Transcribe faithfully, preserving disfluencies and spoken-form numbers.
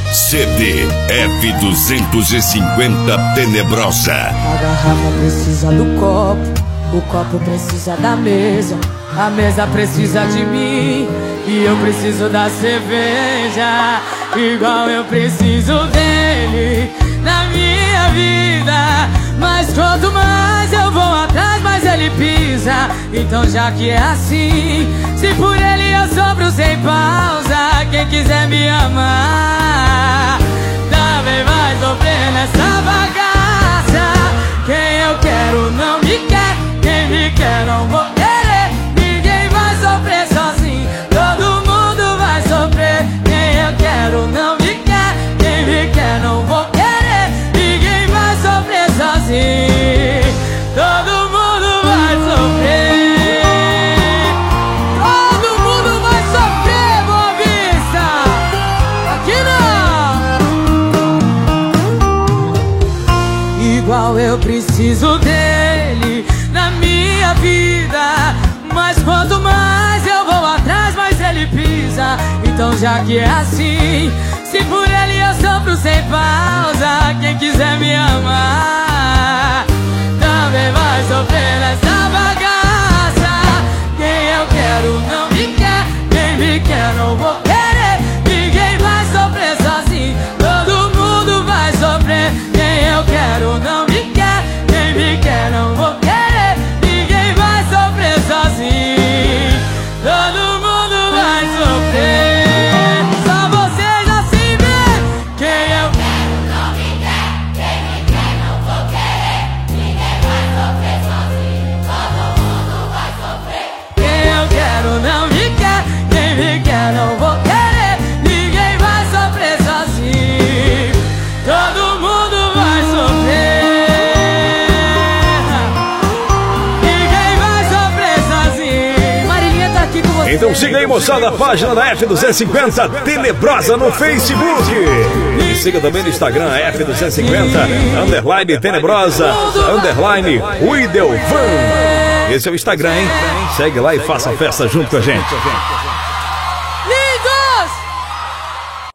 C D F duzentos e cinquenta Tenebrosa. A garrafa precisa do copo, o copo precisa da mesa, a mesa precisa de mim e eu preciso da cerveja, igual eu preciso dele na minha vida. Mas quanto mais eu vou atrás, mais ele pisa. Então já que é assim, se por ele eu sofro sem pausa, quem quiser me amar também vai sofrer nessa bagaça. Quem eu quero não me quer, quem me quer não vou querer. Ninguém vai sofrer sozinho, todo mundo vai sofrer. Quem eu quero não me quer, quem me quer não vou querer. Ninguém vai sofrer sozinho, todo mundo vai sofrer. Todo mundo vai sofrer, Boa Vista. Aqui não. Igual eu preciso dele na minha vida, mas quanto mais eu vou atrás, mais ele pisa. Então já que é assim, se por ele eu sofro sem pausa, quem quiser me amar também vai sofrer nessa bagaça. Quem eu quero não me quer, quem me quer não vou querer. Ninguém vai sofrer sozinho, todo mundo vai sofrer. Quem eu quero não me quer, quem me quer não vou querer. Ninguém vai sofrer sozinho, todo mundo vai sofrer. Só vocês assim vê. Quem eu quero não me quer, quem me quer não vou querer. Ninguém vai sofrer sozinho, todo mundo vai sofrer. Quem eu quero não me quer, quem me quer não vou querer. Ninguém vai sofrer sozinho, todo mundo vai sofrer. Ninguém vai sofrer sozinho. Marilinha tá aqui com você. Então siga aí, moçada, a página da F duzentos e cinquenta Tenebrosa no Facebook. E siga também no Instagram, F duzentos e cinquenta underline Tenebrosa, underline Widelvan. Esse é o Instagram, hein? Segue lá e faça a festa junto com a gente.